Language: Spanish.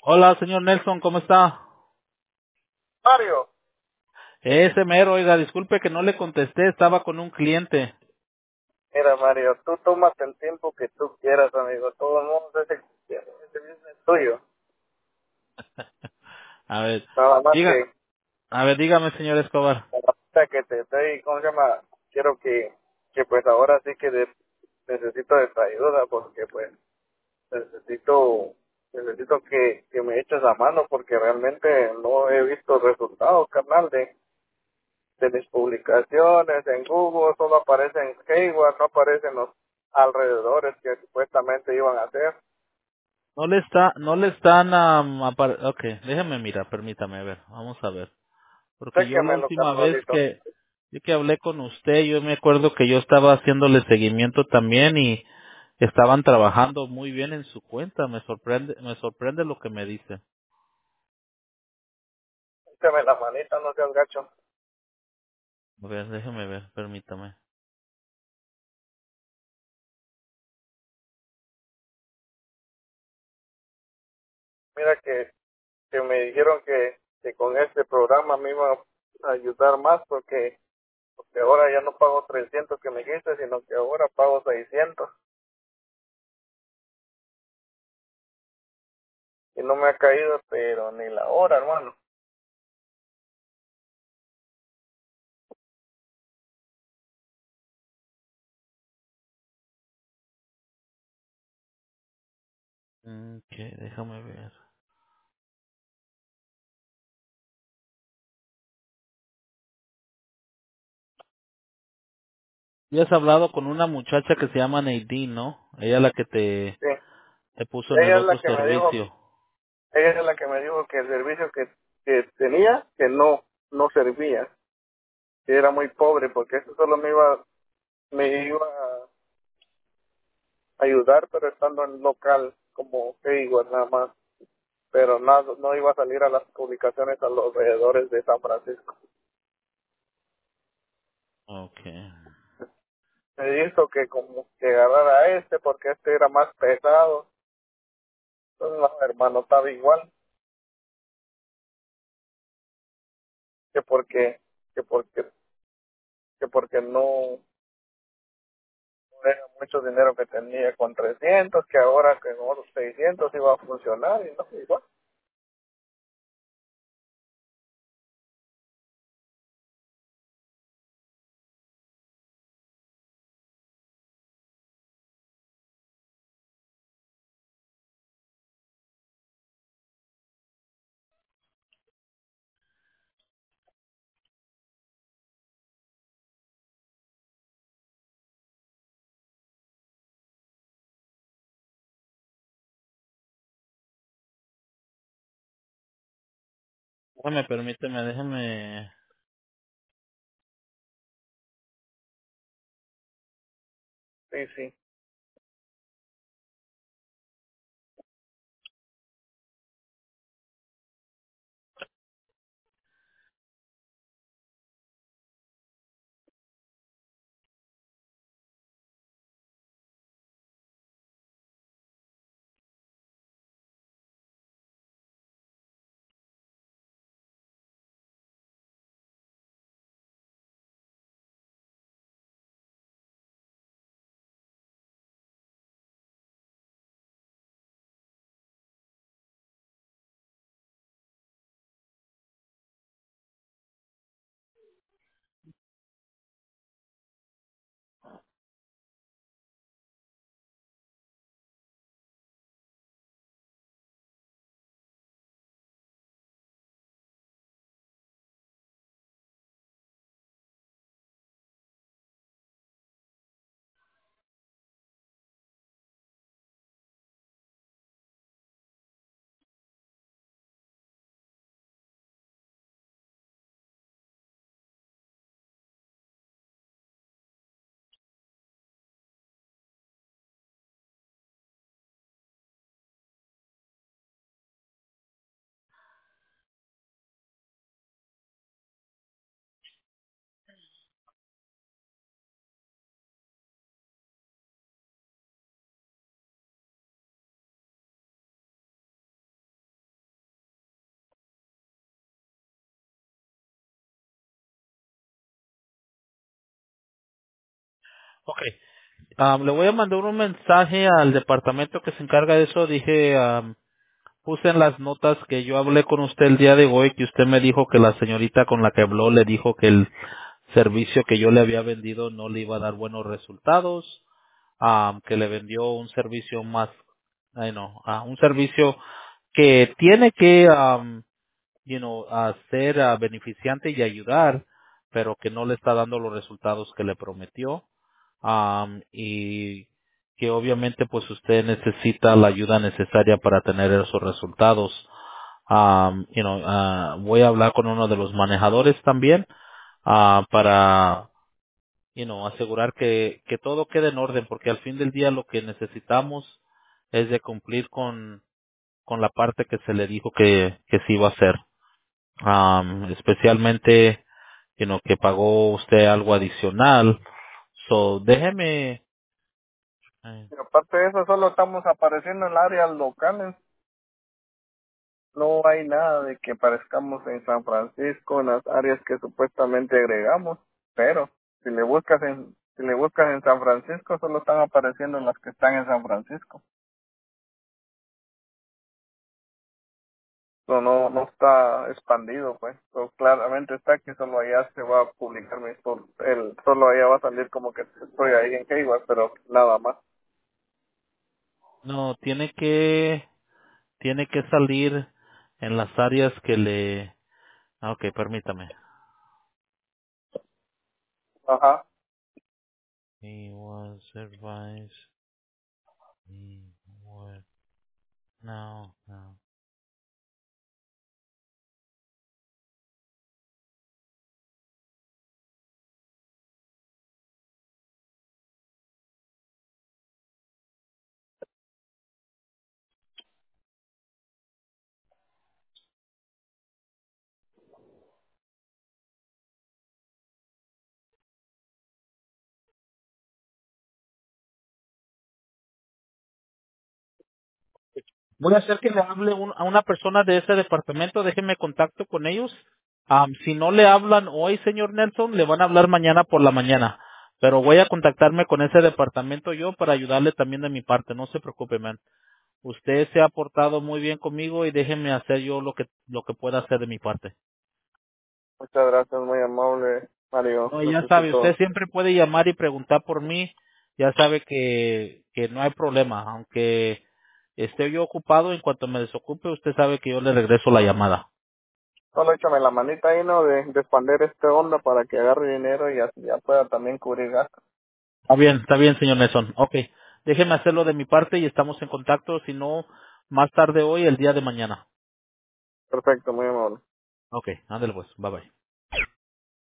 Hola, señor Nelson, ¿cómo está? Mario, Ese mero, oiga, disculpe que no le contesté, estaba con un cliente. mira Mario, tú tómate el tiempo que tú quieras, amigo. Todo el mundo ese business es tuyo. A ver, Nada más diga, que a ver, dígame, señor Escobar. la que te estoy, ¿cómo se llama? Quiero que pues ahora sí que necesito de tu ayuda porque pues necesito necesito que me eches la mano porque realmente no he visto resultados, carnal, de mis publicaciones en Google. Solo aparecen Hayward, no aparecen los alrededores que supuestamente iban a hacer. No le están, ok, déjeme mirar, permítame, a ver, vamos a ver. Porque yo la Chéquemelo, última vez carnalito. que hablé con usted, yo me acuerdo que yo estaba haciéndole seguimiento también y estaban trabajando muy bien en su cuenta, me sorprende lo que me dice. Échame la manita, no seas gacho. A ver, déjeme ver, permítame. Mira que me dijeron que con este programa me iba a ayudar más porque ahora ya no pago 300 que me dijiste, sino que ahora pago 600. Y no me ha caído, pero ni la hora, hermano. Ok, déjame ver. Ya has hablado con una muchacha que se llama Nadine, ¿no? Ella es la que Sí. te puso en el Ella es otro la que me dijo, servicio. ella es la que me dijo que el servicio que tenía, que no servía. Que era muy pobre porque eso solo me iba a ayudar, pero estando en local como Hayward nada más. Pero no iba a salir a las publicaciones a los alrededores de San Francisco. Okay. Me hizo que como que agarrara a este porque este era más pesado. Entonces, no, hermano, estaba igual que porque, que porque, que porque no era mucho dinero que tenía con 300, que ahora con otros 600 iba a funcionar y no, igual. Déjeme. Sí, sí. Ok. Le voy a mandar un mensaje al departamento que se encarga de eso. Dije, puse en las notas que yo hablé con usted el día de hoy, que usted me dijo que la señorita con la que habló le dijo que el servicio que yo le había vendido no le iba a dar buenos resultados, que le vendió un servicio más, un servicio que tiene que, ser beneficiante y ayudar, pero que no le está dando los resultados que le prometió, y que obviamente pues usted necesita la ayuda necesaria para tener esos resultados. Voy a hablar con uno de los manejadores también, para asegurar que todo quede en orden, porque al fin del día lo que necesitamos es de cumplir con la parte que se le dijo que se iba a hacer. Especialmente, que pagó usted algo adicional. So, déjeme, Y aparte de eso, solo estamos apareciendo en áreas locales. No hay nada de que aparezcamos en San Francisco, en las áreas que supuestamente agregamos. Pero si le buscas en San Francisco, solo están apareciendo las que están en San Francisco. No está expandido, pues. Claramente está que solo allá se va a publicar solo allá va a salir como que estoy ahí en Hayward, pero nada más. no, tiene que salir en las áreas que le, okay, permítame. Ajá. He was advised, he would, no. Voy a hacer que le hable a una persona de ese departamento, déjeme contacto con ellos. Si no le hablan hoy, señor Nelson, le van a hablar mañana por la mañana. Pero voy a contactarme con ese departamento yo para ayudarle también de mi parte, no se preocupe, man. Usted se ha portado muy bien conmigo y déjeme hacer yo lo que pueda hacer de mi parte. Muchas gracias, muy amable, Mario. No, ya sabe, usted Necesito, siempre puede llamar y preguntar por mí. Ya sabe que no hay problema. Aunque esté yo ocupado, en cuanto me desocupe, usted sabe que yo le regreso la llamada. solo échame la manita ahí, ¿no? De expandir este onda para que agarre dinero y así ya pueda también cubrir gastos. Está bien, señor Nelson. Ok, déjeme hacerlo de mi parte y estamos en contacto. Si no, más tarde hoy, el día de mañana. Perfecto, muy amable. Ok, ándale pues. Bye bye.